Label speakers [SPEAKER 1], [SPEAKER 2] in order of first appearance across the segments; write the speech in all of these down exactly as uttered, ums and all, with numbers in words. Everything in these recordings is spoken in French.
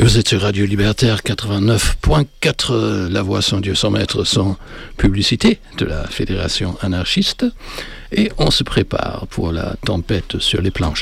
[SPEAKER 1] Vous êtes sur Radio Libertaire quatre-vingt-neuf point quatre, la voix sans Dieu sans maître, sans publicité de la Fédération anarchiste. Et on se prépare pour la tempête sur les planches.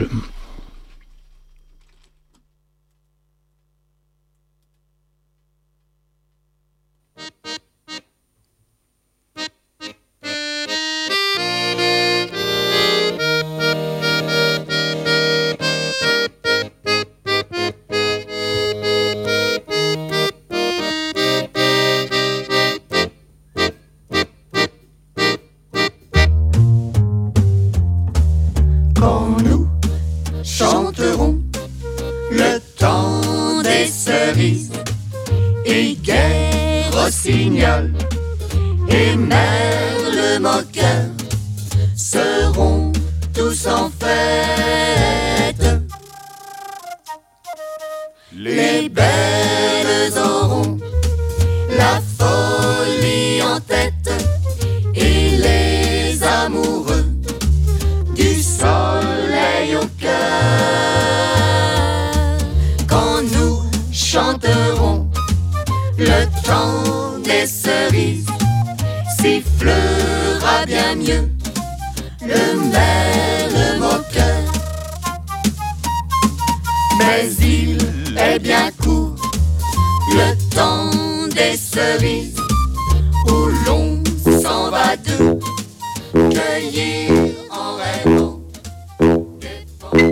[SPEAKER 2] Et Merle moqueur seront tous en fête. Les belles auront la folie en tête et les amoureux du soleil au cœur. Quand nous chanterons le temps des cerises, sifflera bien mieux le merle moqueur. Mais il est bien court le temps des cerises, où l'on s'en va de cueillir en rêvant des pommes.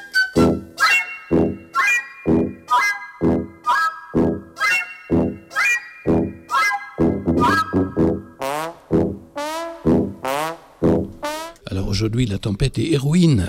[SPEAKER 1] Alors aujourd'hui, la tempête est héroïne.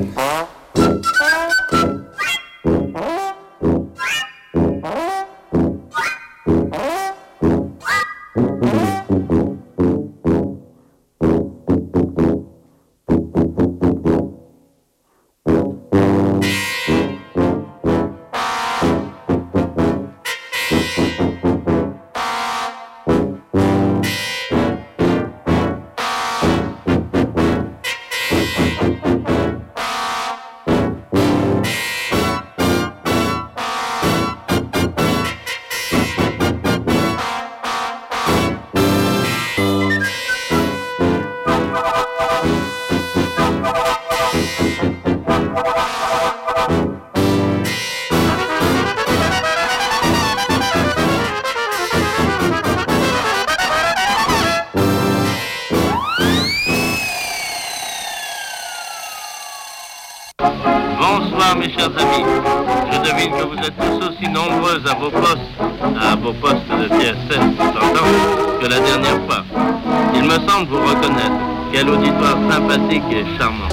[SPEAKER 3] Mes chers amis, je devine que vous êtes tous aussi nombreux à vos postes, à vos postes de T S S, s'entend, que la dernière fois. Il me semble vous reconnaître. Quel auditoire sympathique et charmant.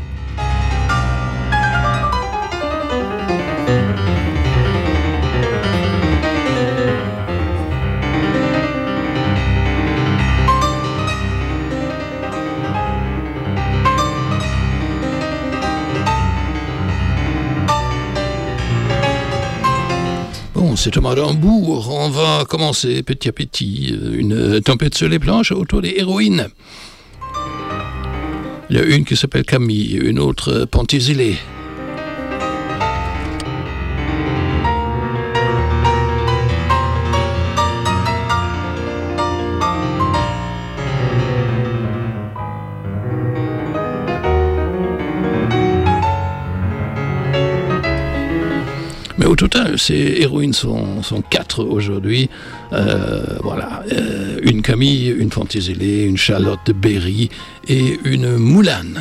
[SPEAKER 1] C'est Thomas Dambourg. On va commencer petit à petit une tempête sur les planches autour des héroïnes. Il y a une qui s'appelle Camille, une autre Pentésilée. Mais au total, ces héroïnes sont, sont quatre aujourd'hui. Euh, voilà, euh, une Camille, une Pentésilée, une Charlotte de Berry et une Moulane.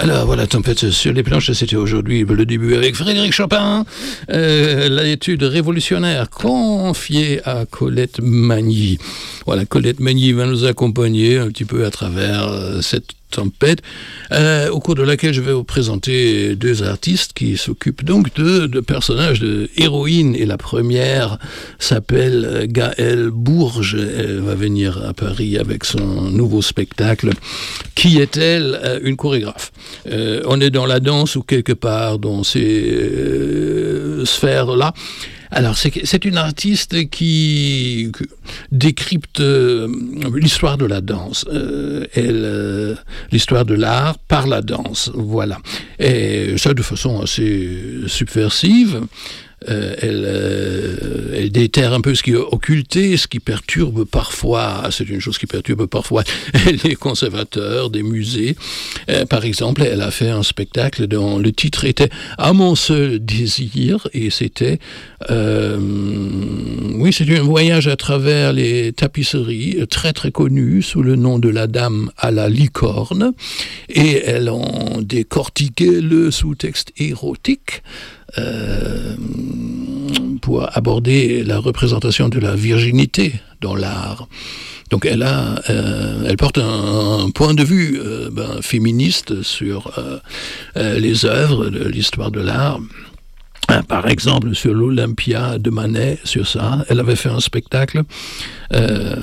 [SPEAKER 1] Alors voilà, Tempête sur les planches, c'était aujourd'hui le début avec Frédéric Chopin, euh, l'étude révolutionnaire confiée à Colette Magny. Voilà, Colette Magny va nous accompagner un petit peu à travers euh, cette tempête, euh, au cours de laquelle je vais vous présenter deux artistes qui s'occupent donc de, de personnages, de héroïnes. Et la première s'appelle Gaëlle Bourges. Elle va venir à Paris avec son nouveau spectacle. Qui est-elle? Une chorégraphe. Euh, on est dans la danse ou quelque part dans ces euh, sphères-là. Alors, c'est, c'est une artiste qui, qui décrypte euh, l'histoire de la danse, euh, elle, euh, l'histoire de l'art par la danse, voilà. Et ça de façon assez subversive. Euh, elle, euh, elle déterre un peu ce qui est occulté, ce qui perturbe parfois, c'est une chose qui perturbe parfois les conservateurs des musées. Euh, par exemple, elle a fait un spectacle dont le titre était « À mon seul désir » et c'était, euh, oui, c'est un voyage à travers les tapisseries, très très connues sous le nom de la Dame à la licorne, et elle en décortiquait le sous-texte érotique. Euh, pour aborder la représentation de la virginité dans l'art. Donc elle a, euh, elle porte un, un point de vue euh, ben, féministe sur euh, euh, les œuvres de l'histoire de l'art. Par exemple, sur l'Olympia de Manet, sur ça, elle avait fait un spectacle. Euh,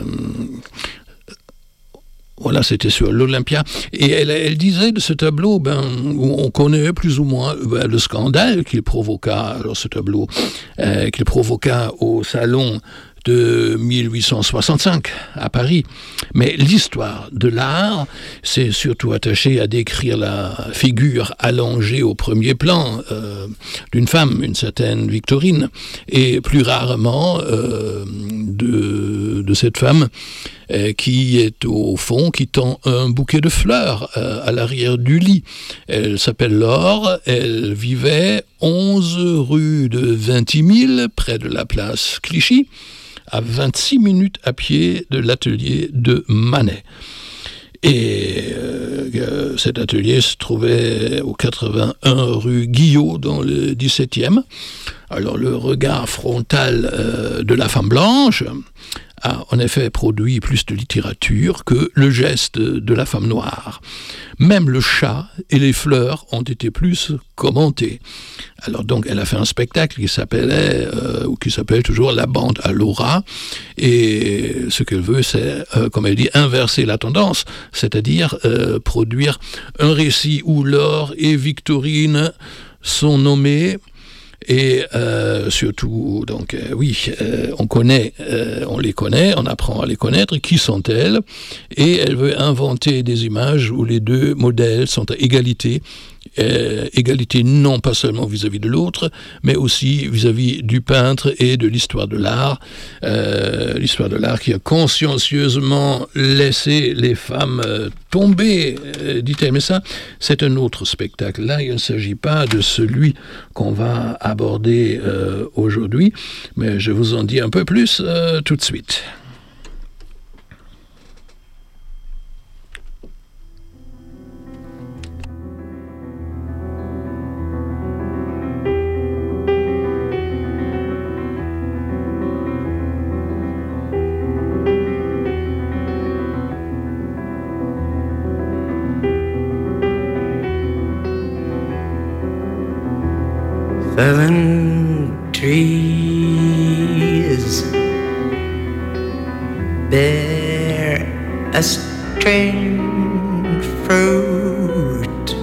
[SPEAKER 1] Voilà, c'était sur l'Olympia. Et elle, elle disait de ce tableau, ben, où on connaît plus ou moins ben, le scandale qu'il provoqua, alors ce tableau, euh, qu'il provoqua au salon de mille huit cent soixante-cinq à Paris. Mais l'histoire de l'art s'est surtout attachée à décrire la figure allongée au premier plan euh, d'une femme, une certaine Victorine, et plus rarement euh, de, de cette femme euh, qui est au fond, qui tend un bouquet de fleurs euh, à l'arrière du lit. Elle s'appelle Laure, elle vivait onze rue de Vintimille, près de la place Clichy, à vingt-six minutes à pied de l'atelier de Manet. Et euh, cet atelier se trouvait au quatre-vingt-un rue Guillot, dans le dix-septième. Alors le regard frontal euh, de la femme blanche a en effet produit plus de littérature que le geste de la femme noire. Même le chat et les fleurs ont été plus commentés. Alors donc elle a fait un spectacle qui s'appelait, euh, ou qui s'appelle toujours La Bande à Laura, et ce qu'elle veut c'est, euh, comme elle dit, inverser la tendance, c'est-à-dire euh, produire un récit où Laure et Victorine sont nommées. Et euh, surtout, donc euh, oui, euh, on connaît, euh, on les connaît, on apprend à les connaître. Qui sont-elles? Et elle veut inventer des images où les deux modèles sont à égalité. Euh, égalité non pas seulement vis-à-vis de l'autre, mais aussi vis-à-vis du peintre et de l'histoire de l'art. Euh, l'histoire de l'art qui a consciencieusement laissé les femmes euh, tomber, euh, dit-elle. Mais ça, c'est un autre spectacle. Là, il ne s'agit pas de celui qu'on va aborder euh, aujourd'hui, mais je vous en dis un peu plus euh, tout de suite.
[SPEAKER 4] Seven trees bear a strange fruit,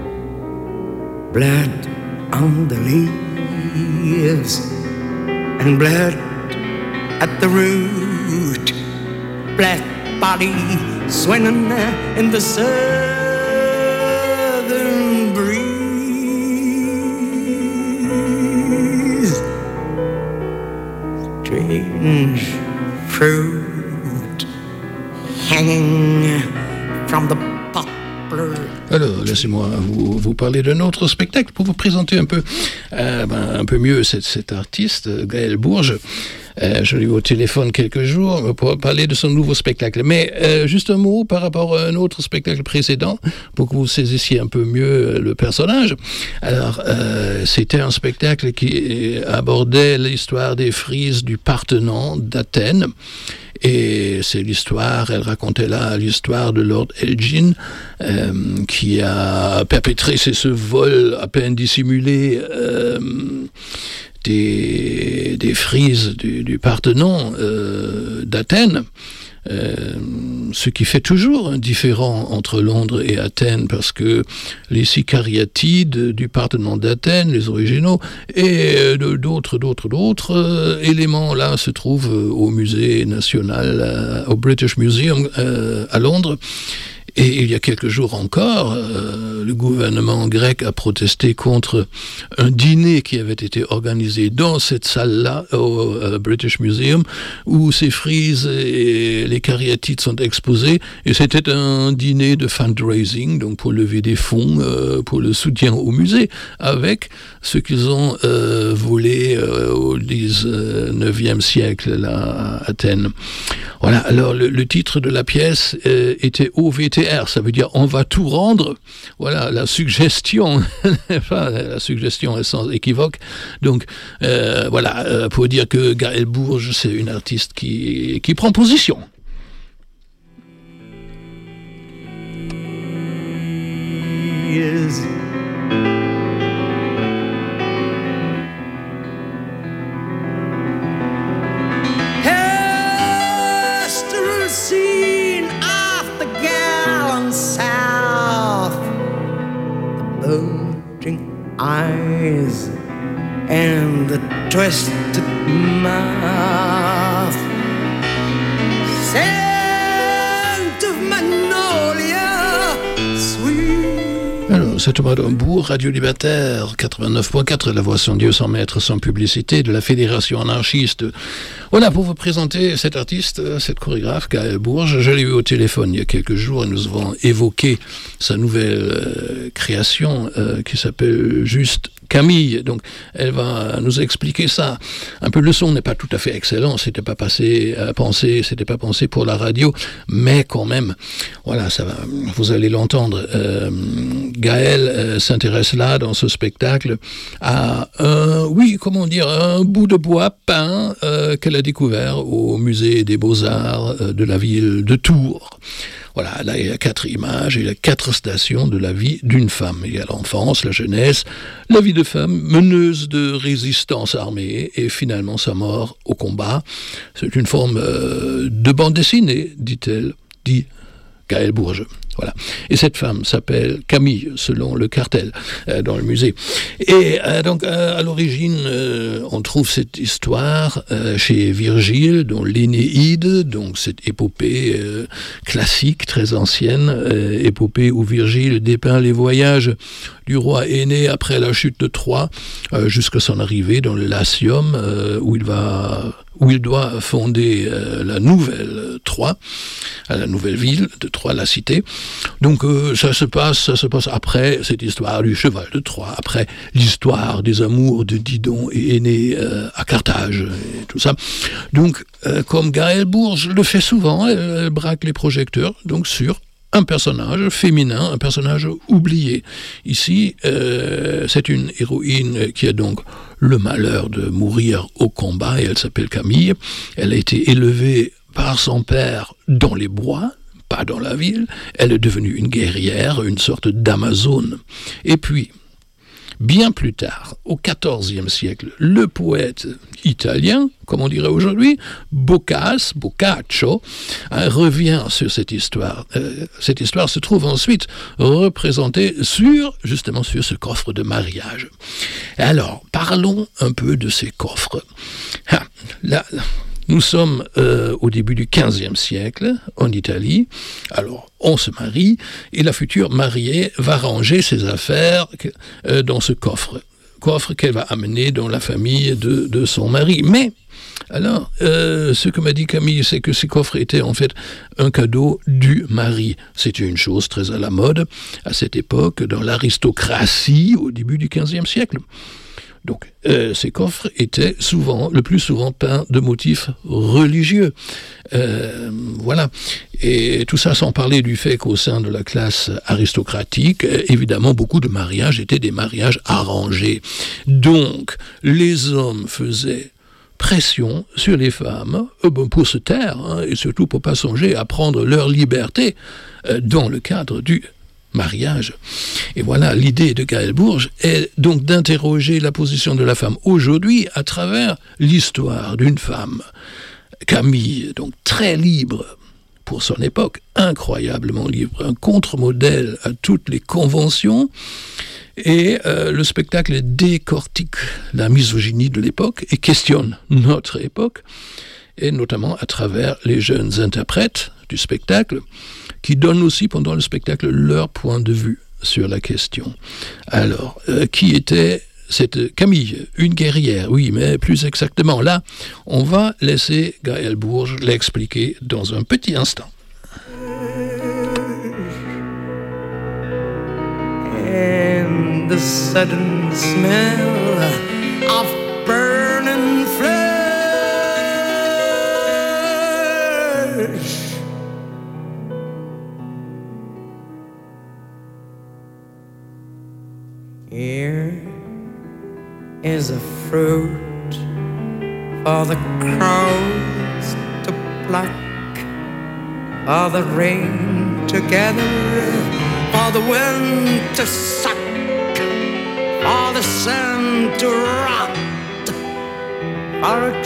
[SPEAKER 4] blood on the leaves and blood at the root, black body swinging in the southern breeze. Strange fruit hanging from the poplar.
[SPEAKER 1] Alors, laissez-moi vous, vous parler d'un autre spectacle pour vous présenter un peu, euh, ben, un peu mieux cette, cette artiste, Gaëlle Bourges. Euh, je l'ai eu au téléphone quelques jours pour parler de son nouveau spectacle. Mais euh, juste un mot par rapport à un autre spectacle précédent, pour que vous saisissiez un peu mieux le personnage. Alors, euh, c'était un spectacle qui abordait l'histoire des frises du Parthénon d'Athènes. Et c'est l'histoire, elle racontait là l'histoire de Lord Elgin, euh, qui a perpétré c'est ce vol à peine dissimulé euh, des, des frises du, du Parthénon euh, d'Athènes. Euh, ce qui fait toujours un différent entre Londres et Athènes, parce que les Sicariatides du Parthénon d'Athènes, les originaux, et euh, d'autres, d'autres, d'autres euh, éléments là se trouvent euh, au musée national, euh, au British Museum euh, à Londres. Et il y a quelques jours encore, euh, le gouvernement grec a protesté contre un dîner qui avait été organisé dans cette salle-là, au euh, British Museum, où ces frises et les cariatides sont exposés. Et c'était un dîner de fundraising, donc pour lever des fonds euh, pour le soutien au musée, avec ce qu'ils ont euh, volé euh, au dix-neuvième siècle là, à Athènes. Voilà, alors le, le titre de la pièce euh, était O V T R, ça veut dire on va tout rendre. Voilà, la suggestion, enfin, la suggestion est sans équivoque. Donc euh, voilà, euh, pour dire que Gaël Bourges, c'est une artiste qui, qui prend position.
[SPEAKER 4] Yes. Scene of the gallant South, the bulging eyes and the twisted mouth, scent of magnolia, sweet.
[SPEAKER 1] Alors, c'est Thomas Dombourg, Radio Libertaire, quatre-vingt-neuf point quatre, la voix sans Dieu, sans maître, sans publicité, de la Fédération anarchiste. Voilà, pour vous présenter cet artiste, cette chorégraphe, Gaël Bourges. Je l'ai eu au téléphone il y a quelques jours et nous avons évoqué sa nouvelle euh, création euh, qui s'appelle Juste Camille. Donc, elle va nous expliquer ça. Un peu le son n'est pas tout à fait excellent, c'était pas passé à penser, c'était pas pensé pour la radio, mais quand même, voilà, ça va, vous allez l'entendre. Euh, Gaël euh, s'intéresse là, dans ce spectacle, à un, oui, comment dire, un bout de bois peint euh, qu'elle a découvert au musée des Beaux-Arts euh, de la ville de Tours. Voilà, là, il y a quatre images, il y a quatre stations de la vie d'une femme. Il y a l'enfance, la jeunesse, la vie de femme, meneuse de résistance armée, et finalement sa mort au combat. C'est une forme euh, de bande dessinée, dit-elle, dit Gaël Bourges. Voilà. Et cette femme s'appelle Camille, selon le cartel euh, dans le musée. Et euh, donc, euh, à l'origine, euh, on trouve cette histoire euh, chez Virgile, dans l'Énéide, donc cette épopée euh, classique, très ancienne, euh, épopée où Virgile dépeint les voyages du roi Énée après la chute de Troie, euh, jusqu'à son arrivée dans le Latium, euh, où il va... où il doit fonder euh, la nouvelle Troie, la nouvelle ville de Troie, la cité. Donc euh, ça se passe, ça se passe après cette histoire du cheval de Troie, après l'histoire des amours de Didon et Énée euh, à Carthage et tout ça. Donc euh, comme Gaël Bourges le fait souvent, elle, elle braque les projecteurs donc sur un personnage féminin, un personnage oublié. Ici, euh, c'est une héroïne qui a donc le malheur de mourir au combat, et elle s'appelle Camille. Elle a été élevée par son père dans les bois, pas dans la ville. Elle est devenue une guerrière, une sorte d'Amazone. Et puis, bien plus tard, au quatorzième siècle, le poète italien, comme on dirait aujourd'hui, Boccace, Boccaccio, hein, revient sur cette histoire. Euh, cette histoire se trouve ensuite représentée sur, justement, sur ce coffre de mariage. Alors, parlons un peu de ces coffres. Ah, là, nous sommes euh, au début du quinzième siècle, en Italie. Alors, on se marie, et la future mariée va ranger ses affaires euh, dans ce coffre. Coffre qu'elle va amener dans la famille de, de son mari. Mais, alors, euh, ce que m'a dit Camille, c'est que ces coffres étaient en fait un cadeau du mari. C'était une chose très à la mode à cette époque, dans l'aristocratie, au début du quinzième siècle. Donc, euh, ces coffres étaient souvent, le plus souvent peints de motifs religieux. Euh, voilà. Et tout ça sans parler du fait qu'au sein de la classe aristocratique, évidemment, beaucoup de mariages étaient des mariages arrangés. Donc, les hommes faisaient pression sur les femmes euh, pour se taire, hein, et surtout pour pas songer à prendre leur liberté euh, dans le cadre du mariage. Et voilà, l'idée de Gaël Bourges est donc d'interroger la position de la femme aujourd'hui à travers l'histoire d'une femme. Camille, donc très libre pour son époque, incroyablement libre, un contre-modèle à toutes les conventions, et euh, le spectacle décortique la misogynie de l'époque et questionne notre époque, et notamment à travers les jeunes interprètes du spectacle, qui donnent aussi pendant le spectacle leur point de vue sur la question. Alors, euh, qui était cette Camille? Une guerrière, oui, mais plus exactement, là, on va laisser Gaël Bourges l'expliquer dans un petit instant.
[SPEAKER 4] And the sudden smell of burning flesh. Here is a fruit for the crows to pluck, for the rain to gather, for the wind to suck, for the sun to rot, for a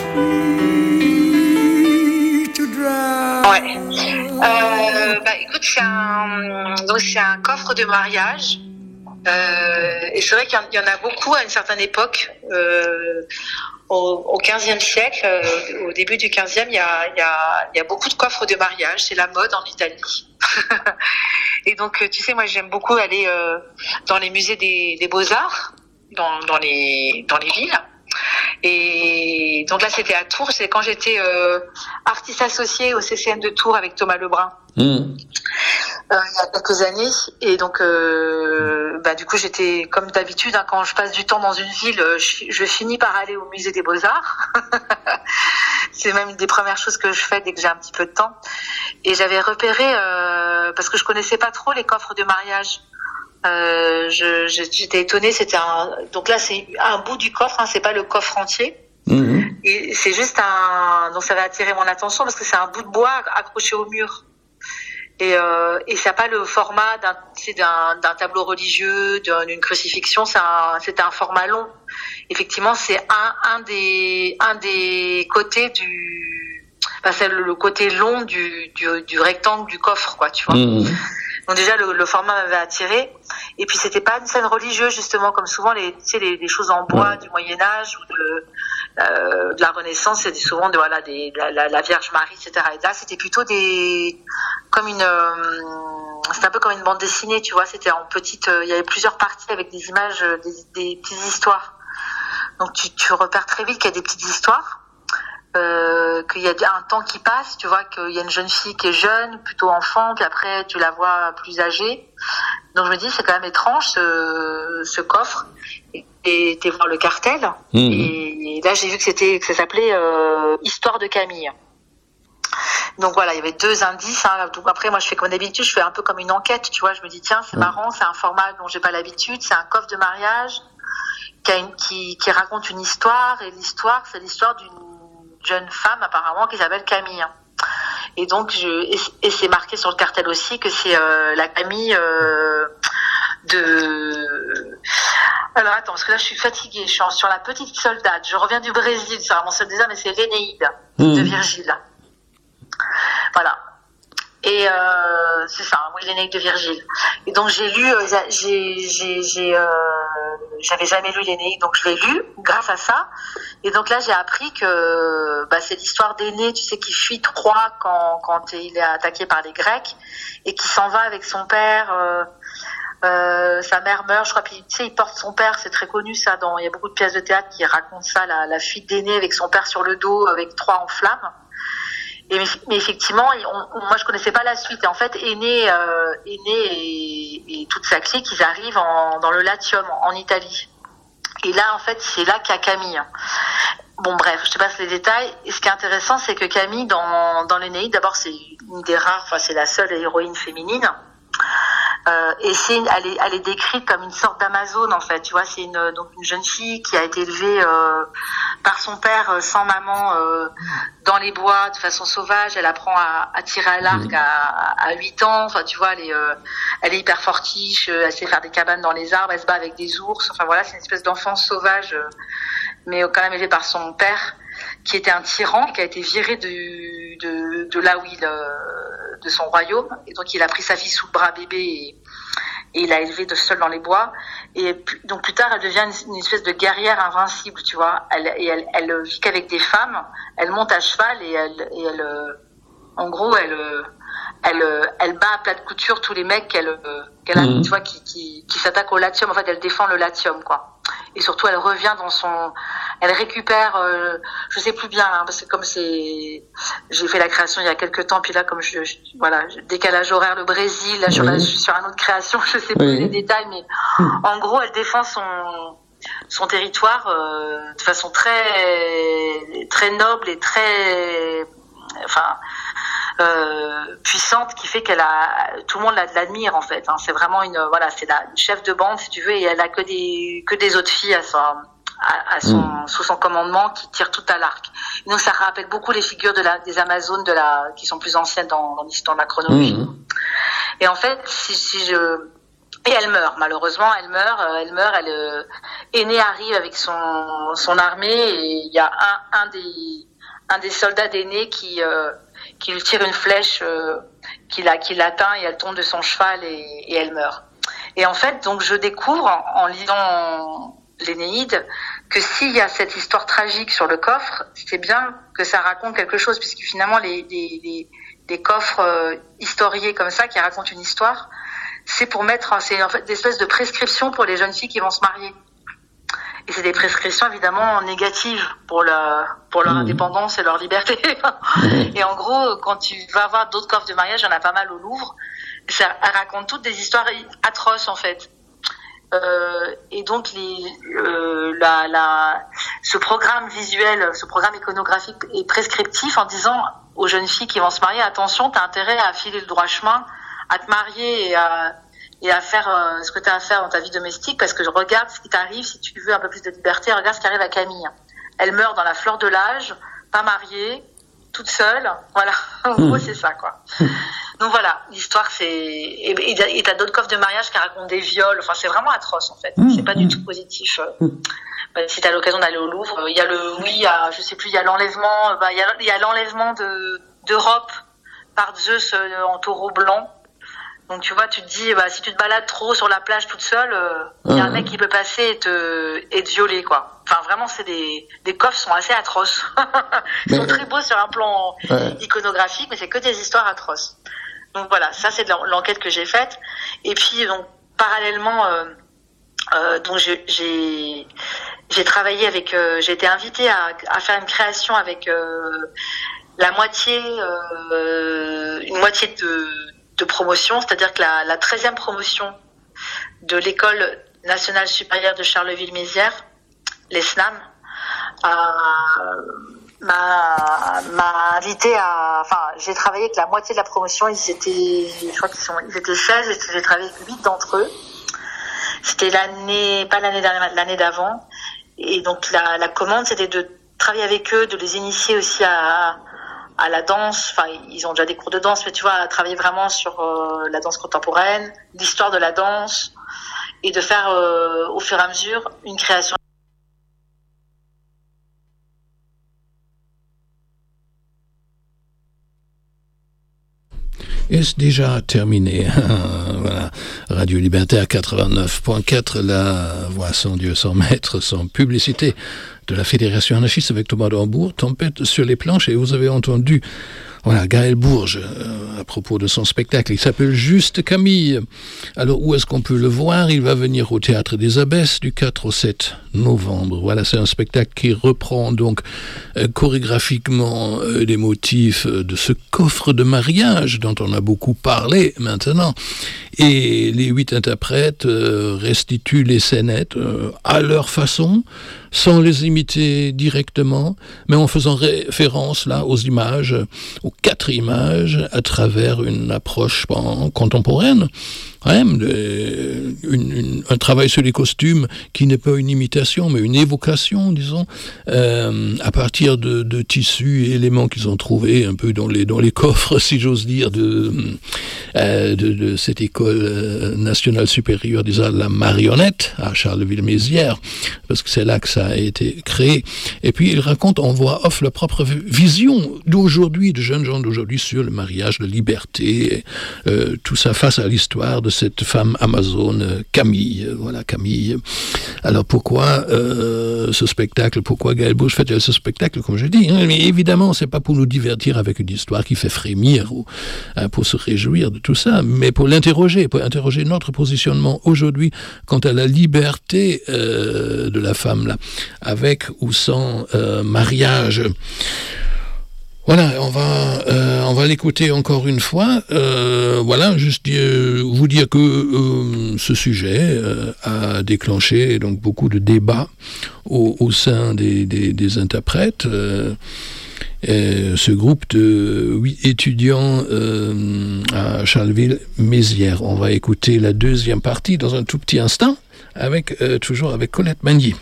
[SPEAKER 4] tree to dry.
[SPEAKER 5] Ouais. Euh, bah écoute, c'est un, donc c'est un coffre de mariage. Euh, et c'est vrai qu'il y en a beaucoup à une certaine époque. Euh, au, au quinzième siècle, euh, au début du quinzième, il y a, il y a, il y a beaucoup de coffres de mariage. C'est la mode en Italie. Et donc, tu sais, moi, j'aime beaucoup aller euh, dans les musées des, des Beaux-Arts, dans, dans les, dans les villes. Et donc là, c'était à Tours. C'est quand j'étais euh, artiste associée au C C N de Tours avec Thomas Lebrun. Mmh. Euh, il y a quelques années, et donc euh, bah, du coup j'étais comme d'habitude, hein, quand je passe du temps dans une ville, je, je finis par aller au musée des Beaux-Arts. C'est même une des premières choses que je fais dès que j'ai un petit peu de temps. Et j'avais repéré, euh, parce que je connaissais pas trop les coffres de mariage, euh, je, j'étais étonnée, c'était un, donc là c'est un bout du coffre, hein, c'est pas le coffre entier. Mmh. Et c'est juste un, donc ça va attirer mon attention parce que c'est un bout de bois accroché au mur. Et, euh, et ça n'a pas le format d'un, d'un, d'un tableau religieux, d'une crucifixion, c'est un, c'était un format long. Effectivement, c'est un, un, des, un des côtés du... Enfin, c'est le, le côté long du, du, du rectangle du coffre, quoi, tu vois. Mmh. Donc déjà, le, le format m'avait attiré. Et puis, c'était pas une scène religieuse, justement, comme souvent les, tu sais, les, les choses en bois, ouais, du Moyen-Âge ou de, euh, de la Renaissance, c'était souvent de, voilà, des, la, la, la Vierge Marie, et cetera. Et là, c'était plutôt des... comme une... Euh, c'était un peu comme une bande dessinée, tu vois. C'était en petite... Euh, il y avait plusieurs parties avec des images, euh, des, des petites histoires. Donc, tu, tu repères très vite qu'il y a des petites histoires. Euh, qu'il y a un temps qui passe, tu vois, qu'il y a une jeune fille qui est jeune, plutôt enfant, puis après tu la vois plus âgée. Donc je me dis, c'est quand même étrange ce, ce coffre. Et t'es voir le cartel. Mmh. Et, et là j'ai vu que c'était, que ça s'appelait euh, Histoire de Camille. Donc voilà, il y avait deux indices. Hein. Donc après, moi je fais comme d'habitude, je fais un peu comme une enquête, tu vois. Je me dis tiens, c'est mmh. marrant, c'est un format dont j'ai pas l'habitude, c'est un coffre de mariage qui, a une, qui, qui raconte une histoire, et l'histoire, c'est l'histoire d'une jeune femme apparemment qui s'appelle Camille. Et donc je et, et c'est marqué sur le cartel aussi que c'est euh, la Camille euh, de. Alors attends, parce que là je suis fatiguée, je suis sur La Petite Soldate, je reviens du Brésil, c'est vraiment ça déjà, mais c'est l'Énéide mmh. de Virgile. Voilà. Et euh, c'est ça, oui, l'Énéide de Virgile. Et donc j'ai lu, euh, j'ai, j'ai, j'ai, euh, j'avais jamais lu l'Énéide, donc je l'ai lu grâce à ça. Et donc là j'ai appris que bah, c'est l'histoire d'Énée, tu sais, qui fuit Troie quand quand il est attaqué par les Grecs et qui s'en va avec son père. Euh, euh, sa mère meurt, je crois. Puis tu sais, il porte son père, c'est très connu ça. Dans il y a beaucoup de pièces de théâtre qui racontent ça, la, la fuite d'Énée avec son père sur le dos, avec Troie en flammes. Et, mais effectivement, on, on, moi je connaissais pas la suite. Et en fait, Énée, euh, Énée et, et toute sa clique, ils arrivent en, dans le Latium, en Italie, Et là, en fait, c'est là qu'il y a Camille. Bon, bref, je te passe les détails. Et ce qui est intéressant, c'est que Camille, dans, dans l'Énéide, d'abord, c'est une des rares, enfin, c'est la seule héroïne féminine. Euh, et c'est, elle est, elle est décrite comme une sorte d'Amazone, en fait. Tu vois, c'est une, donc une jeune fille qui a été élevée euh, par son père euh, sans maman euh, dans les bois de façon sauvage. Elle apprend à, à tirer à l'arc mmh. à, à huit ans. Enfin, tu vois, elle est, euh, elle est hyper fortiche. Euh, elle sait faire des cabanes dans les arbres. Elle se bat avec des ours. Enfin voilà, c'est une espèce d'enfance sauvage, euh, mais quand même élevée par son père, qui était un tyran, qui a été viré de, de, de là où il, euh, de son royaume. Et donc il a pris sa fille sous le bras bébé et, et il l'a élevée de seule dans les bois. Et puis, donc plus tard, elle devient une, une espèce de guerrière invincible, tu vois. Elle, et elle, elle vit qu'avec des femmes. Elle monte à cheval et elle, et elle, en gros, elle, elle, elle bat à plat de couture tous les mecs qu'elle, qu'elle a, mmh. tu vois, qui, qui, qui s'attaquent au latium. En fait, elle défend le latium, quoi. Et surtout, elle revient dans son, elle récupère, euh, je sais plus bien, hein, parce que comme c'est, j'ai fait la création il y a quelques temps, puis là, comme je, je voilà, décalage horaire, le Brésil, là, sur, oui. la, je suis sur une autre création, je sais plus oui. les détails, mais en gros, elle défend son, son territoire euh, de façon très, très noble et très, enfin, euh, puissante, qui fait qu'elle a, tout le monde l'admire en fait. Hein. C'est vraiment une, voilà, c'est la une chef de bande si tu veux, et elle a que des, que des autres filles à sa, à, à son, mmh. sous son commandement qui tirent tout à l'arc. Et donc ça rappelle beaucoup les figures de la, des Amazones de la, qui sont plus anciennes dans, dans l'histoire de la chronologie. Mmh. Et en fait, si, si je, et elle meurt, malheureusement, elle meurt, elle meurt, elle, euh, Aînée arrive avec son, son armée, et il y a un, un des, un des soldats d'Aînée qui, euh, qui lui tire une flèche, euh, qui la, qui l'atteint, et elle tombe de son cheval, et, et elle meurt. Et en fait, donc, je découvre, en, en lisant l'Énéide, que s'il y a cette histoire tragique sur le coffre, c'est bien que ça raconte quelque chose, puisque finalement, les, les, les, les coffres euh, historiés comme ça, qui racontent une histoire, c'est pour mettre, c'est en fait des espèces de prescriptions pour les jeunes filles qui vont se marier. Et c'est des prescriptions évidemment négatives pour la, pour leur mmh. indépendance et leur liberté. Mmh. Et en gros, quand tu vas voir d'autres coffres de mariage, il y en a pas mal au Louvre, ça raconte toutes des histoires atroces en fait. Euh, et donc les, euh, la, la, ce programme visuel, ce programme iconographique est prescriptif en disant aux jeunes filles qui vont se marier, attention, t'as intérêt à filer le droit chemin, à te marier et à, et à faire euh, ce que tu as à faire dans ta vie domestique, parce que je regarde ce qui t'arrive, si tu veux un peu plus de liberté, regarde ce qui arrive à Camille. Elle meurt dans la fleur de l'âge, pas mariée, toute seule, voilà, en gros mmh. c'est ça quoi. Mmh. Donc voilà, l'histoire c'est... Et, et t'as d'autres coffres de mariage qui racontent des viols, enfin c'est vraiment atroce en fait, mmh. c'est pas du tout positif. Mmh. Bah, si t'as l'occasion d'aller au Louvre, il y a le... Oui, il y a, je sais plus, il y a l'enlèvement, bah, il y a, il y a l'enlèvement de, d'Europe par Zeus euh, en taureau blanc. Donc tu vois, tu te dis, bah, si tu te balades trop sur la plage toute seule, il euh, y a un mec qui peut passer et te, et te violer, quoi. Enfin, vraiment, c'est des, des coffres sont assez atroces. Ils mais, sont très beaux sur un plan ouais. iconographique, mais c'est que des histoires atroces. Donc voilà, ça c'est de l'enquête que j'ai faite. Et puis, donc, parallèlement, euh, euh, donc j'ai, j'ai, j'ai travaillé avec, euh, j'ai été invitée à, à faire une création avec euh, la moitié, euh, une moitié de de promotion, c'est-à-dire que la, la treizième promotion de l'école nationale supérieure de Charleville-Mézières, l'E S N A M, euh, m'a, m'a invité à, enfin, j'ai travaillé avec la moitié de la promotion, ils étaient, je crois qu'ils sont, ils étaient seize, et j'ai travaillé avec huit d'entre eux. C'était l'année, pas l'année dernière, l'année d'avant. Et donc, la, la commande, c'était de travailler avec eux, de les initier aussi à, à la danse, enfin ils ont déjà des cours de danse, mais tu vois, à travailler vraiment sur euh, la danse contemporaine, l'histoire de la danse, et de faire euh, au fur et à mesure une création.
[SPEAKER 1] Est-ce déjà terminé? Voilà. Radio Libertaire quatre-vingt-neuf point quatre, la voix sans Dieu, sans maître, sans publicité de la Fédération anarchiste avec Thomas Dambourg, Tempête sur les planches, et vous avez entendu voilà, Gaël Bourges euh, à propos de son spectacle. Il s'appelle Juste Camille. Alors, où est-ce qu'on peut le voir? Il va venir au Théâtre des Abbesses du quatre au sept novembre. Voilà, c'est un spectacle qui reprend donc euh, chorégraphiquement euh, les motifs euh, de ce coffre de mariage dont on a beaucoup parlé maintenant. Et les huit interprètes euh, restituent les scénettes euh, à leur façon, sans les imiter directement, mais en faisant référence là aux images, aux quatre images, à travers une approche bon, contemporaine. Ouais, une, une, un travail sur les costumes qui n'est pas une imitation, mais une évocation, disons, euh, à partir de, de tissus et éléments qu'ils ont trouvés un peu dans les, dans les coffres, si j'ose dire, de, euh, de, de cette école nationale supérieure des arts de la marionnette à Charleville-Mézières, parce que c'est là que ça a été créé. Et puis il raconte en voix off leur propre vision d'aujourd'hui, de jeunes gens d'aujourd'hui sur le mariage, la liberté, euh, tout ça face à l'histoire de cette femme amazone, Camille. Voilà, Camille. Alors pourquoi euh, ce spectacle, pourquoi Gaël Bouche fait ce spectacle, comme je dis, hein, mais évidemment, c'est pas pour nous divertir avec une histoire qui fait frémir ou hein, pour se réjouir de tout ça, mais pour l'interroger, pour interroger notre positionnement aujourd'hui quant à la liberté euh, de la femme, là, avec ou sans euh, mariage. Voilà, on va euh, on va l'écouter encore une fois. Euh, voilà, juste dire, vous dire que euh, ce sujet euh, a déclenché donc beaucoup de débats au, au sein des, des, des interprètes. Euh, et ce groupe de huit étudiants euh, à Charleville-Mézières. On va écouter la deuxième partie dans un tout petit instant, avec euh, toujours avec Colette Magny.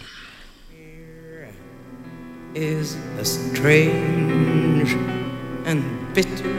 [SPEAKER 4] Is a strange and bitter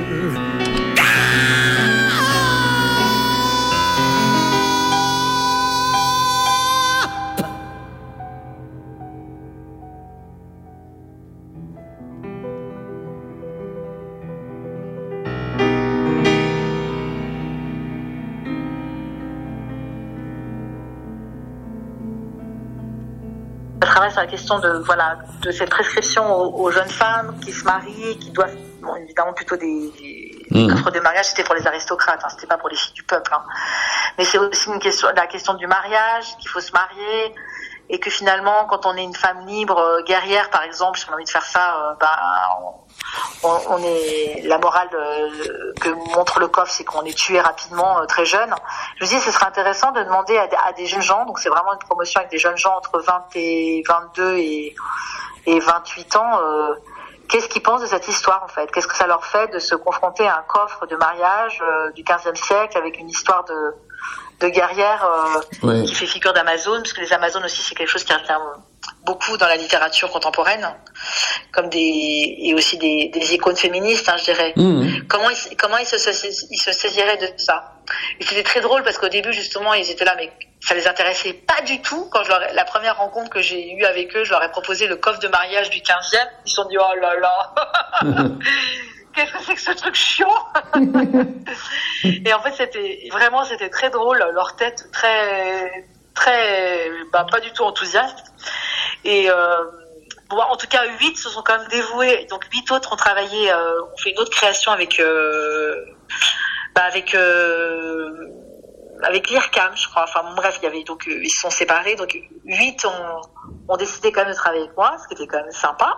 [SPEAKER 5] Je travaille sur la question de voilà de cette prescription aux, aux jeunes femmes qui se marient, qui doivent bon, évidemment plutôt des, des mmh. offres de mariage, c'était pour les aristocrates, hein, c'était pas pour les filles du peuple. Hein. Mais c'est aussi une question, la question du mariage, qu'il faut se marier et que finalement, quand on est une femme libre, euh, guerrière par exemple, si on a envie de faire ça, euh, bah, on, on, on est la morale euh, que montre le coffre, c'est qu'on est tué rapidement, euh, très jeune. Je me dis, ce serait intéressant de demander à, à des jeunes gens, donc c'est vraiment une promotion avec des jeunes gens entre vingt et vingt-deux et, et vingt-huit ans. Euh, Qu'est-ce qu'ils pensent de cette histoire en fait ? Qu'est-ce que ça leur fait de se confronter à un coffre de mariage euh, du quinzième siècle avec une histoire de de guerrière euh, ouais. qui fait figure d'Amazone, parce que les Amazones aussi c'est quelque chose qui revient beaucoup dans la littérature contemporaine, comme des et aussi des, des icônes féministes, hein, je dirais. Mmh. Comment ils comment ils se ils se saisiraient de ça ? Et c'était très drôle parce qu'au début justement ils étaient là, mais ça les intéressait pas du tout. Quand je leur ai, la première rencontre que j'ai eue avec eux, je leur ai proposé le coffre de mariage du quinzième. Ils se sont dit oh là là. Mmh. Qu'est-ce que c'est que ce truc chiant? Et en fait, c'était vraiment, c'était très drôle, leur tête très, très, bah, pas du tout enthousiaste. Et euh, bon, en tout cas, huit se sont quand même dévoués. Donc huit autres ont travaillé, euh, ont fait une autre création avec, euh, bah, avec, euh, avec l'I R C A M, je crois. Enfin, bon, bref, il y avait donc ils se sont séparés. Donc huit ont, ont décidé quand même de travailler avec moi, ce qui était quand même sympa.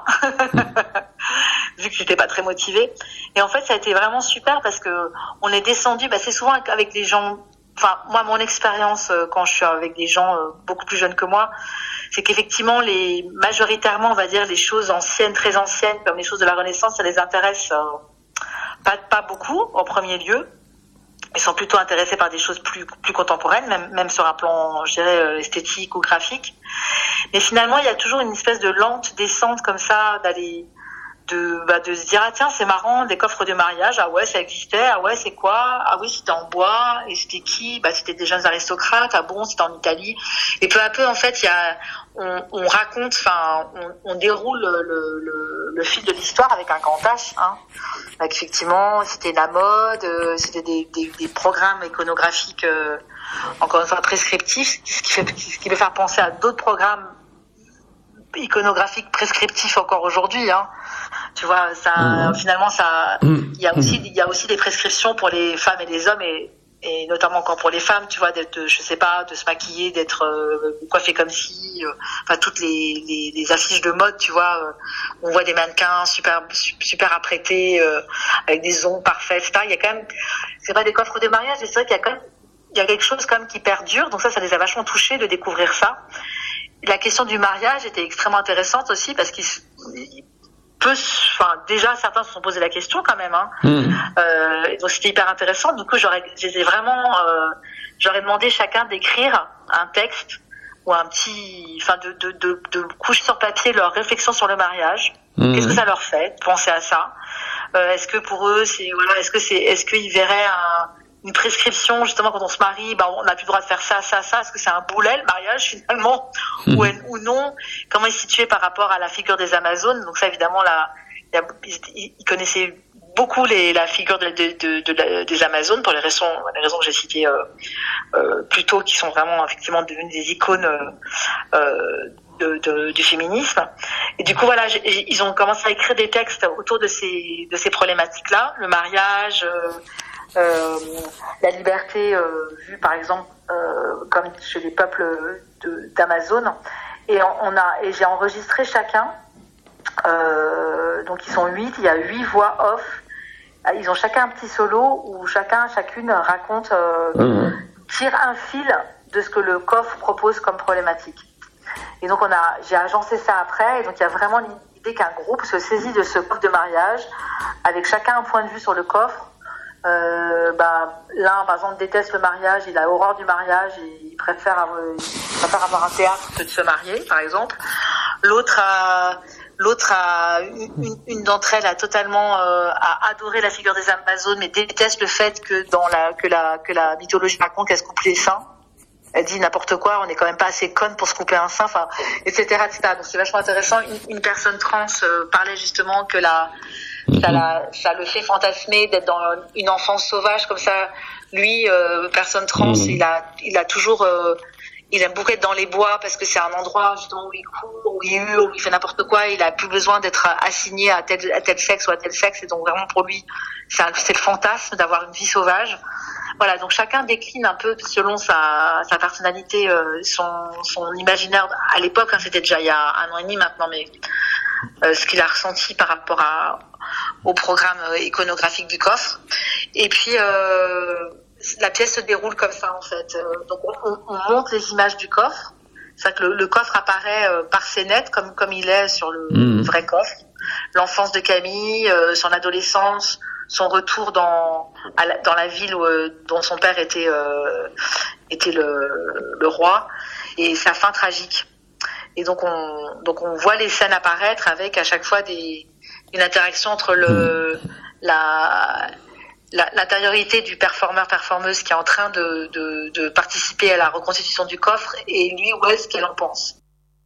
[SPEAKER 5] Vu que j'étais pas très motivée. Et en fait, ça a été vraiment super parce que on est descendu, bah, c'est souvent avec des gens, enfin, moi, mon expérience, euh, quand je suis avec des gens euh, beaucoup plus jeunes que moi, c'est qu'effectivement, les, majoritairement, on va dire, les choses anciennes, très anciennes, comme les choses de la Renaissance, ça les intéresse, euh, pas, pas beaucoup, en premier lieu. Ils sont plutôt intéressés par des choses plus, plus contemporaines, même, même sur un plan, je dirais, esthétique ou graphique. Mais finalement, il y a toujours une espèce de lente descente comme ça, d'aller, de bah de se dire ah tiens c'est marrant, des coffres de mariage, ah ouais ça existait, ah ouais c'est quoi, ah oui c'était en bois, et c'était qui, bah c'était des jeunes aristocrates, ah bon c'était en Italie, et peu à peu en fait il y a on, on raconte, enfin on, on déroule le, le, le fil de l'histoire avec un grand H, hein. Donc, effectivement c'était la mode, euh, c'était des, des, des programmes iconographiques euh, encore une fois prescriptifs, ce qui fait ce qui peut faire penser à d'autres programmes iconographiques prescriptifs encore aujourd'hui, hein. Tu vois, ça, mmh. finalement, ça, il mmh. y a aussi, il y a aussi des prescriptions pour les femmes et les hommes et, et notamment encore pour les femmes, tu vois, d'être, je sais pas, de se maquiller, d'être euh, coiffée comme si, euh, enfin toutes les, les, les affiches de mode, tu vois, euh, on voit des mannequins super super apprêtés, euh, avec des ongles parfaits, et cetera. Il y a quand même, c'est pas des coffres de mariage, mais c'est vrai qu'il y a quand même, il y a quelque chose quand même qui perdure, donc ça, ça les a vachement touchés de découvrir ça. La question du mariage était extrêmement intéressante aussi parce qu'il peut, enfin déjà certains se sont posé la question quand même, hein. Mmh. Euh, donc c'était hyper intéressant. Du coup, j'aurais, j'ai vraiment, euh, j'aurais demandé chacun d'écrire un texte ou un petit, enfin de de de, de coucher sur papier leur réflexion sur le mariage. Mmh. Qu'est-ce que ça leur fait de penser à ça? Euh, est-ce que pour eux, c'est voilà, est-ce que c'est, est-ce qu'ils verraient un une prescription, justement, quand on se marie, ben, on n'a plus le droit de faire ça, ça, ça. Est-ce que c'est un boulet, le mariage, finalement, mmh. ou, ou non? Comment il est situé par rapport à la figure des Amazones? Donc ça, évidemment, là, il, y a, il, il connaissait beaucoup les, la figure de, de, de, de, de, des Amazones, pour les raisons, les raisons que j'ai citées euh, euh, plus tôt, qui sont vraiment, effectivement, devenues des icônes euh, de, de, du féminisme. Et du coup, voilà, j'ai, ils ont commencé à écrire des textes autour de ces, de ces problématiques-là, le mariage, euh, Euh, la liberté euh, vue par exemple euh, comme chez les peuples de, d'Amazon, et on, on a et j'ai enregistré chacun, euh, donc ils sont huit, il y a huit voix off, ils ont chacun un petit solo où chacun chacune raconte euh, mmh. tire un fil de ce que le coffre propose comme problématique. Et donc on a j'ai agencé ça après, et donc il y a vraiment l'idée qu'un groupe se saisit de ce coffre de mariage avec chacun un point de vue sur le coffre. Euh, bah, l'un, par exemple, déteste le mariage, il a horreur du mariage, et il préfère avoir, il préfère avoir un théâtre que de se marier, par exemple. L'autre a, l'autre a, une, une d'entre elles a totalement euh, a adoré la figure des Amazones, mais déteste le fait que dans la que la que la mythologie raconte qu'elle se coupe les seins. Elle dit n'importe quoi, on n'est quand même pas assez conne pour se couper un sein, enfin, et cetera, et cetera. Donc c'est vachement intéressant. Une, une personne trans euh, parlait justement que la Ça, la, ça le fait fantasmer d'être dans une enfance sauvage comme ça. Lui, euh, personne trans, mmh. il a, il a toujours, euh, il aime beaucoup être dans les bois parce que c'est un endroit justement où il court, où il hurle, où il fait n'importe quoi. Il a plus besoin d'être assigné à tel, à tel sexe ou à tel sexe. Et donc vraiment pour lui, c'est, un, c'est le fantasme d'avoir une vie sauvage. Voilà, donc chacun décline un peu selon sa, sa personnalité, euh, son, son imaginaire. À l'époque, hein, c'était déjà il y a un an et demi maintenant, mais euh, ce qu'il a ressenti par rapport à au programme iconographique du coffre. Et puis euh, la pièce se déroule comme ça en fait. Donc on, on monte les images du coffre. C'est-à-dire que le, le coffre apparaît euh, par scénettes comme comme il est sur le mmh. vrai coffre. L'enfance de Camille, euh, son adolescence, son retour dans à la, dans la ville où, euh, dont son père était euh, était le, le roi, et sa fin tragique. Et donc on donc on voit les scènes apparaître avec à chaque fois des une interaction entre le la, la l'intériorité du performeur performeuse qui est en train de, de de participer à la reconstitution du coffre, et lui, où est-ce qu'elle en pense.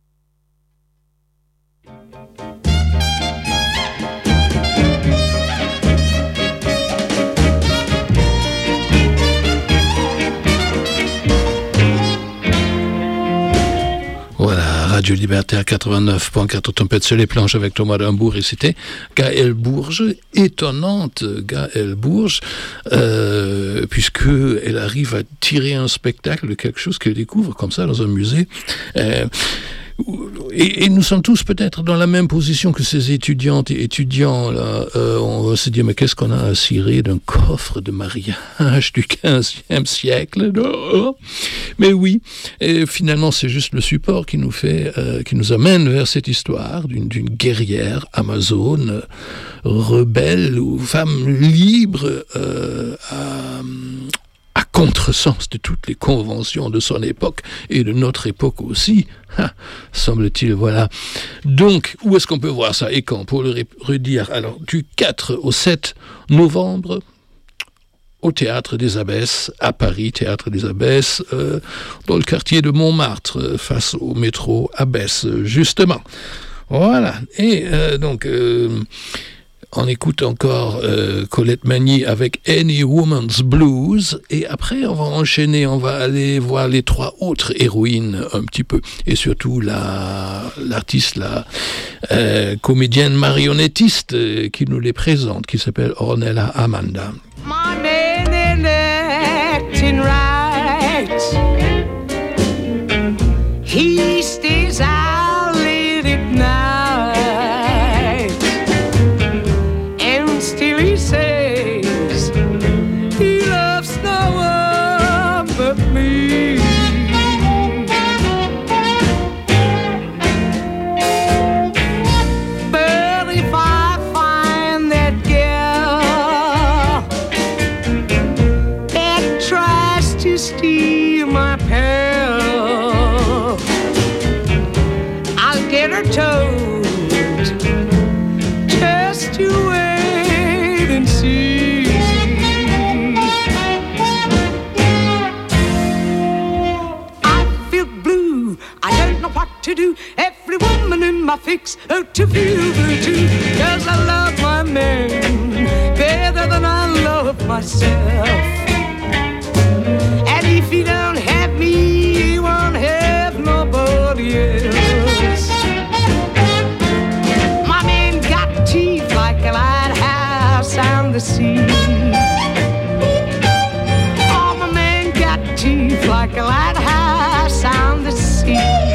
[SPEAKER 1] Voilà, Radio Libertaire quatre-vingt-neuf point quatre Tempête sur les planches avec Thomas Dambour, et c'était Gaëlle Bourges, étonnante Gaëlle Bourges, euh, puisque elle arrive à tirer un spectacle de quelque chose qu'elle découvre comme ça dans un musée. Euh, Et, et nous sommes tous peut-être dans la même position que ces étudiantes et étudiants là. Euh, on va se dire, mais qu'est-ce qu'on a à cirer d'un coffre de mariage du quinzième siècle? Non. Mais oui, et finalement c'est juste le support qui nous fait, euh, qui nous amène vers cette histoire d'une, d'une guerrière amazone, rebelle ou femme libre, euh, à, à contresens de toutes les conventions de son époque et de notre époque aussi, ha, semble-t-il, voilà. Donc, où est-ce qu'on peut voir ça et quand? Pour le redire, alors, du quatre au sept novembre, au Théâtre des Abbesses, à Paris, Théâtre des Abbesses, euh, dans le quartier de Montmartre, face au métro Abbesse, justement. Voilà, et euh, donc... Euh, on écoute encore euh, Colette Magny avec Any Woman's Blues, et après on va enchaîner, on va aller voir les trois autres héroïnes un petit peu, et surtout la, l'artiste, la euh, comédienne marionnettiste euh, qui nous les présente, qui s'appelle Ornella Amanda.
[SPEAKER 6] My
[SPEAKER 4] speaks to feel blue too. Cause I love my man better than I love myself. And if he don't have me, he won't have nobody else. My man got teeth like a lighthouse on the sea. Oh, my man got teeth like a lighthouse on the sea.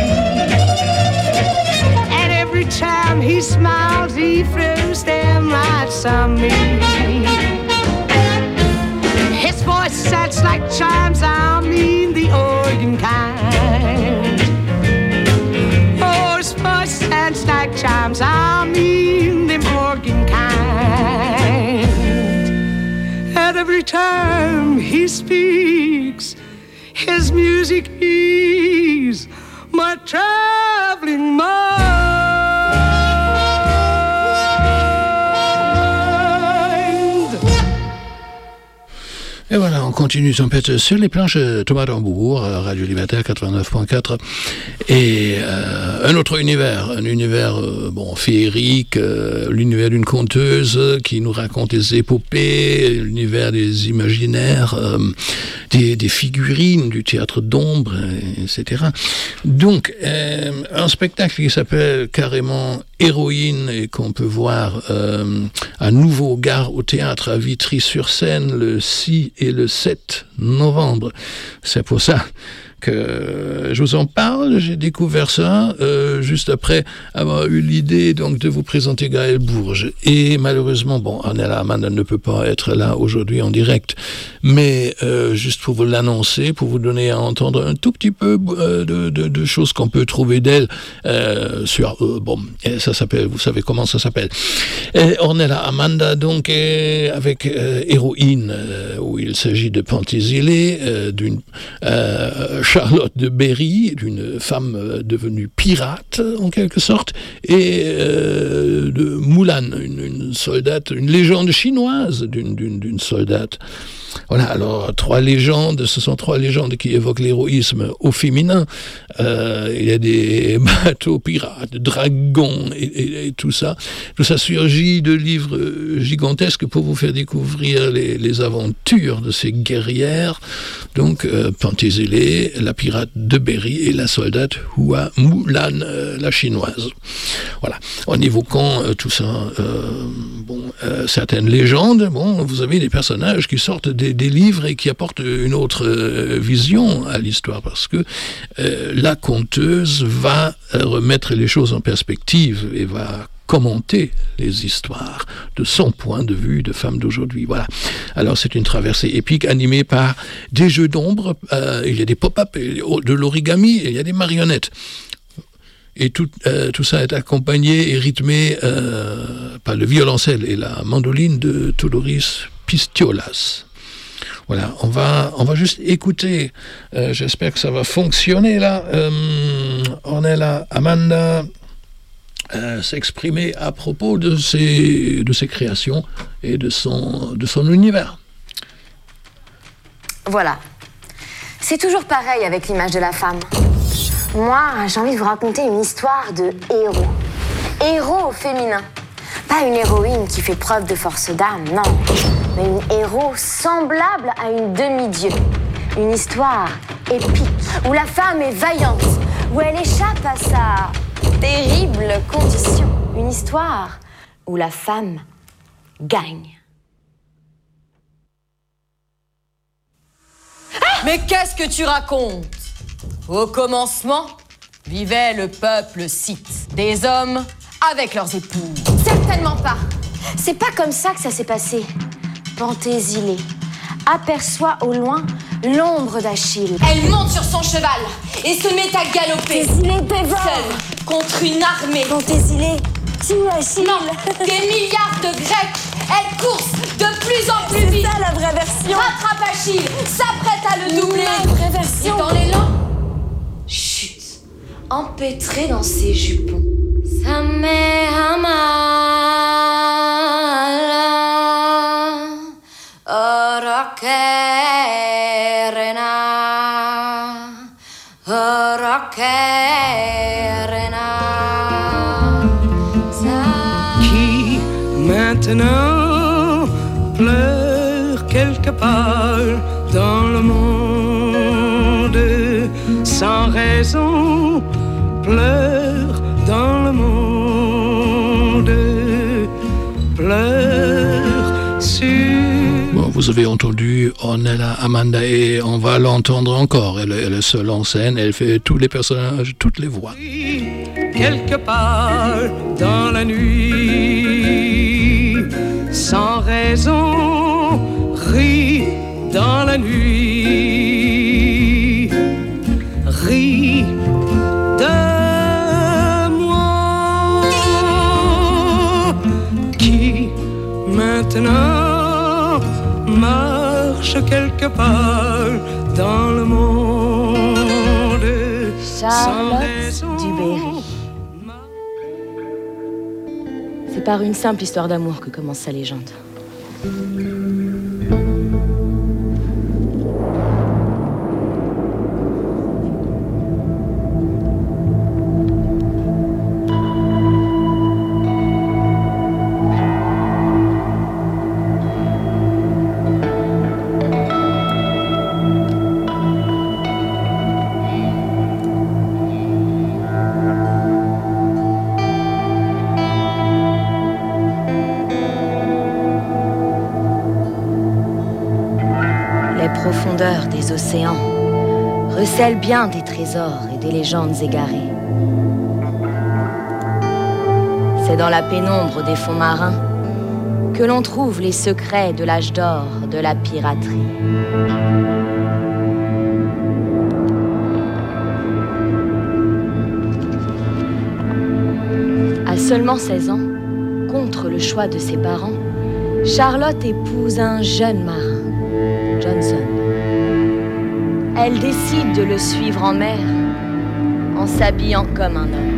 [SPEAKER 4] And every time he smiles, he throws them lights on me. His voice sounds like chimes, I mean the organ kind. Oh, his voice sounds like chimes, I mean the organ kind. And every time he speaks, his music is my traveling mind.
[SPEAKER 1] Et voilà, on continue Tempête sur les planches. Thomas Tambour, Radio Libertaire quatre-vingt-neuf point quatre. Et euh, un autre univers, un univers euh, bon, féerique, euh, l'univers d'une conteuse qui nous raconte des épopées, l'univers des imaginaires, euh, des, des figurines, du théâtre d'ombre, et cetera. Donc, euh, un spectacle qui s'appelle carrément Héroïne et qu'on peut voir euh, à nouveau Gare au théâtre à Vitry-sur-Seine le six et le sept novembre. C'est pour ça que je vous en parle. J'ai découvert ça euh, juste après avoir eu l'idée donc de vous présenter Gaël Bourges. Et malheureusement, bon, Ornella Amanda ne peut pas être là aujourd'hui en direct, mais euh, juste pour vous l'annoncer, pour vous donner à entendre un tout petit peu euh, de, de, de choses qu'on peut trouver d'elle euh, sur euh, bon, ça s'appelle, vous savez comment ça s'appelle. Et Ornella Amanda donc est avec euh, Héroïne, euh, où il s'agit de Pentésilée, euh, d'une euh, Charlotte de Berry, d'une femme euh, devenue pirate en quelque sorte, et euh, de Mulan, une, une soldate, une légende chinoise d'une, d'une, d'une soldate. Voilà, alors trois légendes, ce sont trois légendes qui évoquent l'héroïsme au féminin. Euh, il y a des bateaux pirates, dragons et, et, et tout ça. Tout ça surgit de livres gigantesques pour vous faire découvrir les, les aventures de ces guerrières. Donc, euh, Pentésilée, la pirate de Berry et la soldate Hua Mulan, euh, la chinoise. Voilà, en évoquant euh, tout ça, euh, bon, euh, certaines légendes, bon, vous avez des personnages qui sortent des Des, des livres et qui apportent une autre euh, vision à l'histoire, parce que euh, la conteuse va remettre les choses en perspective et va commenter les histoires de son point de vue de femme d'aujourd'hui. Voilà. Alors c'est une traversée épique animée par des jeux d'ombre, euh, il y a des pop-up, de l'origami, il y a des marionnettes. Et tout, euh, tout ça est accompagné et rythmé euh, par le violoncelle et la mandoline de Todorius Pistiolas. Voilà, on va, on va juste écouter, euh, j'espère que ça va fonctionner là, euh, Ornella Amanda euh, s'exprimer à propos de ses, de ses créations et de son, de son univers.
[SPEAKER 6] Voilà, c'est toujours pareil avec l'image de la femme. Moi, j'ai envie de vous raconter une histoire de héros. Héros au féminin. Pas une héroïne qui fait preuve de force d'âme, non. Mais une héros semblable à une demi-dieu. Une histoire épique, où la femme est vaillante, où elle échappe à sa terrible condition. Une histoire où la femme gagne.
[SPEAKER 7] Mais qu'est-ce que tu racontes ? Au commencement, vivait le peuple scythe, des hommes avec leurs épouses.
[SPEAKER 6] Certainement pas. C'est pas comme ça que ça s'est passé. Pentésilée aperçoit au loin l'ombre d'Achille.
[SPEAKER 7] Elle monte sur son cheval et se met à galoper.
[SPEAKER 6] Pentésilée dévore.
[SPEAKER 7] Seule contre une armée.
[SPEAKER 6] Pentésilée tue Achille.
[SPEAKER 7] Non, des milliards de Grecs. Elle course de plus en plus vite.
[SPEAKER 6] C'est ça la vraie version.
[SPEAKER 7] Rattrape Achille, s'apprête à le doubler.
[SPEAKER 6] La vraie version.
[SPEAKER 7] Et dans l'élan, chute, empêtrée dans ses jupons. Samehamala, Orokerena, Orokerena.
[SPEAKER 4] maintenant pleure quelque part dans le monde, sans raison, pleure dans le monde, pleure sur...
[SPEAKER 1] Bon, vous avez entendu Ornella Amanda et on va l'entendre encore. Elle, elle est seule en scène, elle fait tous les personnages, toutes les voix.
[SPEAKER 4] Quelque part dans la nuit, sans raison, rit dans la nuit, rit de moi qui maintenant marche quelque part dans le monde.
[SPEAKER 6] Charlotte du Berry. C'est par une simple histoire d'amour que commence sa légende. Profondeurs des océans recèlent bien des trésors et des légendes égarées. C'est dans la pénombre des fonds marins que l'on trouve les secrets de l'âge d'or de la piraterie. À seulement seize ans, contre le choix de ses parents, Charlotte épouse un jeune marin, Johnson. Elle décide de le suivre en mer en s'habillant comme un homme.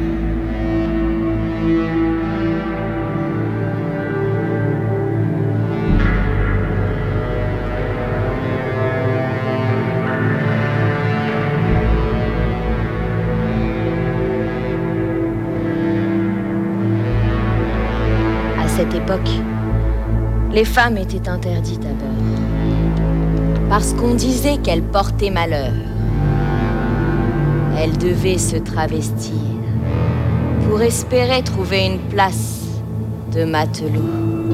[SPEAKER 6] À cette époque, les femmes étaient interdites à bord, parce qu'on disait qu'elles portaient malheur. Elles devaient se travestir pour espérer trouver une place de matelot.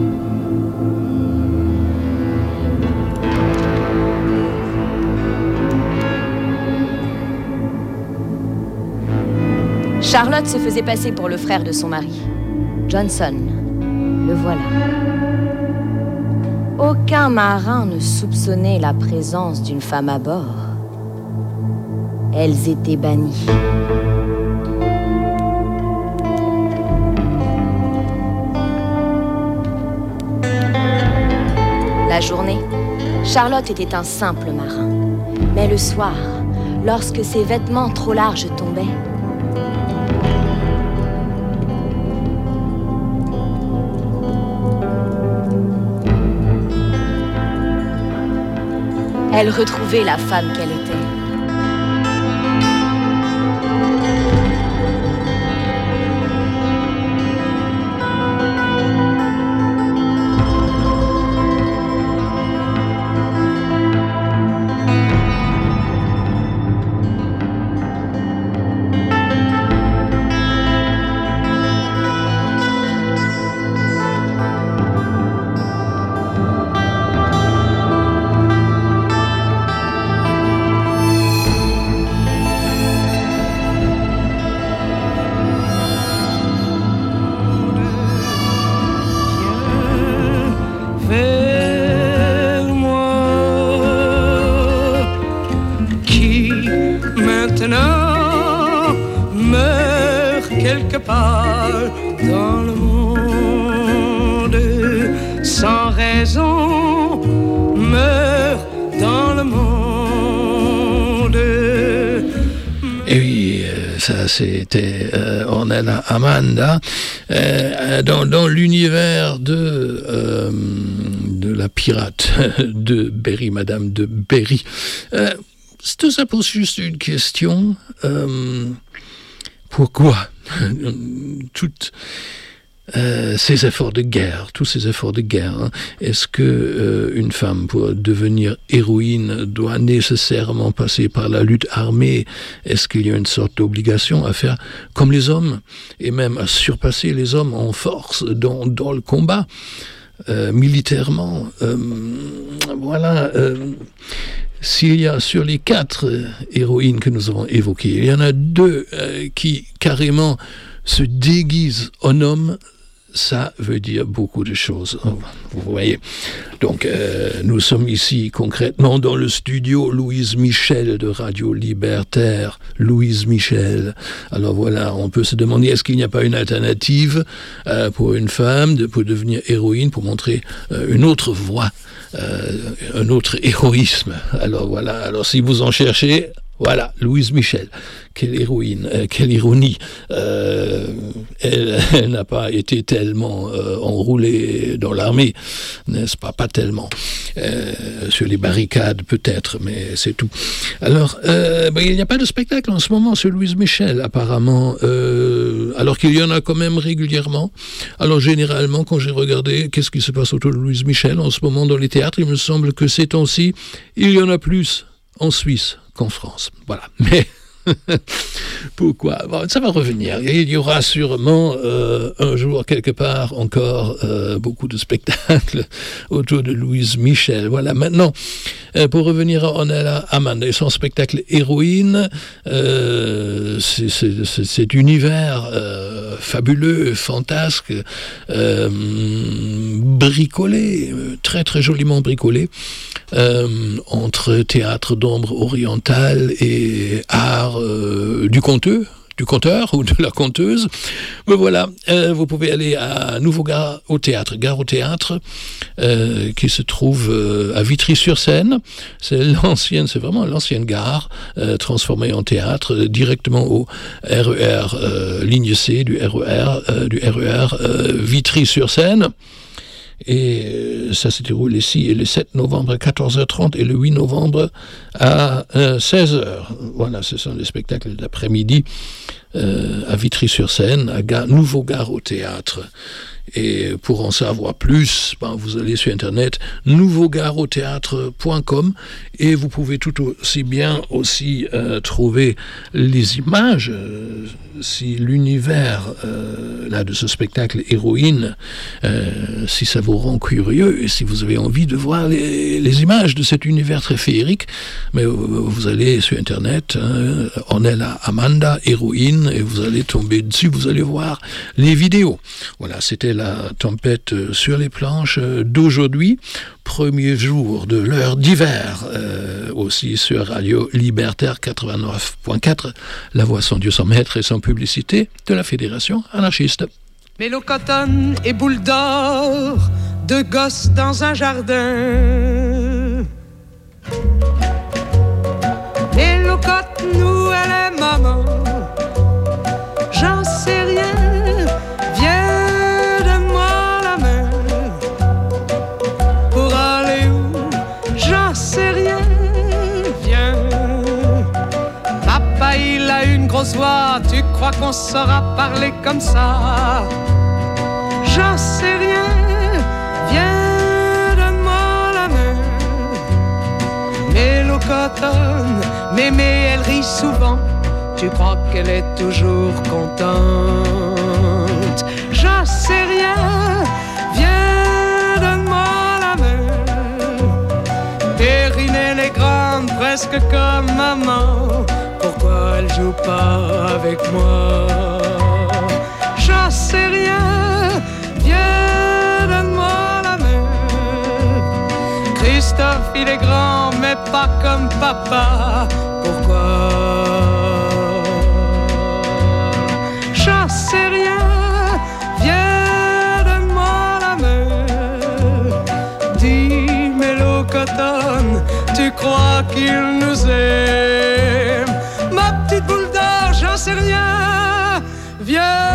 [SPEAKER 6] Charlotte se faisait passer pour le frère de son mari, Johnson. Le voilà. Aucun marin ne soupçonnait la présence d'une femme à bord. Elles étaient bannies. La journée, Charlotte était un simple marin. Mais le soir, lorsque ses vêtements trop larges tombaient, elle retrouvait la femme qu'elle était.
[SPEAKER 1] Ça, c'était euh, Ornella Amanda. Euh, dans, dans l'univers de, euh, de la pirate de Berry, Madame de Berry. Euh, tout ça pose juste une question. Euh, pourquoi toute euh, ces efforts de guerre, tous ces efforts de guerre. Hein. Est-ce que euh, une femme, pour devenir héroïne, doit nécessairement passer par la lutte armée? Est-ce qu'il y a une sorte d'obligation à faire comme les hommes, et même à surpasser les hommes en force dans, dans le combat, euh, militairement? euh, Voilà. Euh, S'il y a sur les quatre euh, héroïnes que nous avons évoquées, il y en a deux euh, qui carrément se déguisent en homme, ça veut dire beaucoup de choses. Vous voyez. Donc, euh, nous sommes ici concrètement dans le studio Louise Michel de Radio Libertaire. Louise Michel. Alors voilà, on peut se demander, est-ce qu'il n'y a pas une alternative euh, pour une femme de, pour devenir héroïne, pour montrer euh, une autre voie, euh, un autre héroïsme. Alors voilà, alors si vous en cherchez, voilà, Louise Michel, quelle héroïne, euh, quelle ironie. Euh, elle, elle n'a pas été tellement euh, enroulée dans l'armée, n'est-ce pas? Pas tellement. Euh, sur les barricades, peut-être, mais c'est tout. Alors, euh, ben, il n'y a pas de spectacle en ce moment sur Louise Michel, apparemment, euh, alors qu'il y en a quand même régulièrement. Alors, généralement, quand j'ai regardé qu'est-ce qui se passe autour de Louise Michel en ce moment dans les théâtres, il me semble que ces temps-ci, il y en a plus en Suisse qu'en France. Voilà. Mais pourquoi? Bon, ça va revenir. Il y aura sûrement euh, un jour, quelque part, encore euh, beaucoup de spectacles autour de Louise Michel. Voilà. Maintenant, euh, pour revenir à Ornella Amanda et son spectacle Héroïne, euh, c'est, c'est, c'est cet univers euh, fabuleux, fantasque, euh, bricolé, très très joliment bricolé, euh, entre théâtre d'ombre oriental et art euh, du conteur, du conteur ou de la conteuse. Mais voilà, euh, vous pouvez aller à Nouveau-Gare au théâtre, Gare au théâtre, euh, qui se trouve euh, à Vitry-sur-Seine. C'est l'ancienne, c'est vraiment l'ancienne gare euh, transformée en théâtre, euh, directement au R E R euh, ligne C du R E R euh, du R E R euh, Vitry-sur-Seine. Et euh, ça se déroule ici le sept novembre à quatorze heures trente et le huit novembre à euh, seize heures. Voilà, ce sont les spectacles d'après-midi euh, à Vitry-sur-Seine, à Gare, Nouveau-Gare au théâtre. Et pour en savoir plus, ben, vous allez sur internet nouveau gare au théâtre point com et vous pouvez tout aussi bien aussi euh, trouver les images euh, si l'univers euh, là de ce spectacle Héroïne, euh, si ça vous rend curieux et si vous avez envie de voir les, les images de cet univers très féerique, mais vous, vous allez sur internet, hein, Ornella Amanda Héroïne, et vous allez tomber dessus, vous allez voir les vidéos. Voilà, c'était la tempête sur les planches d'aujourd'hui, premier jour de l'heure d'hiver, euh, aussi sur Radio Libertaire quatre-vingt-neuf point quatre, la voix sans Dieu, sans maître et sans publicité de la Fédération anarchiste.
[SPEAKER 4] Mélo coton et boule d'or, deux gosses dans un jardin. Mélo coton, nous elle est maman, j'en sais rien. Voix, tu crois qu'on saura parler comme ça? J'en sais rien, viens, donne-moi la main. Mélo cotonne, mémé, elle rit souvent, tu crois qu'elle est toujours contente? J'en sais rien, viens, donne-moi la main. Perrine, elle est grande, presque comme maman, pourquoi elle joue pas avec moi? J'en sais rien, viens, donne-moi la main. Christophe, il est grand, mais pas comme papa, pourquoi? J'en sais rien, viens, donne-moi la main. Dis, Mélo cotonne, tu crois qu'il nous aime? Ma petite boule d'or, j'en sais rien, viens.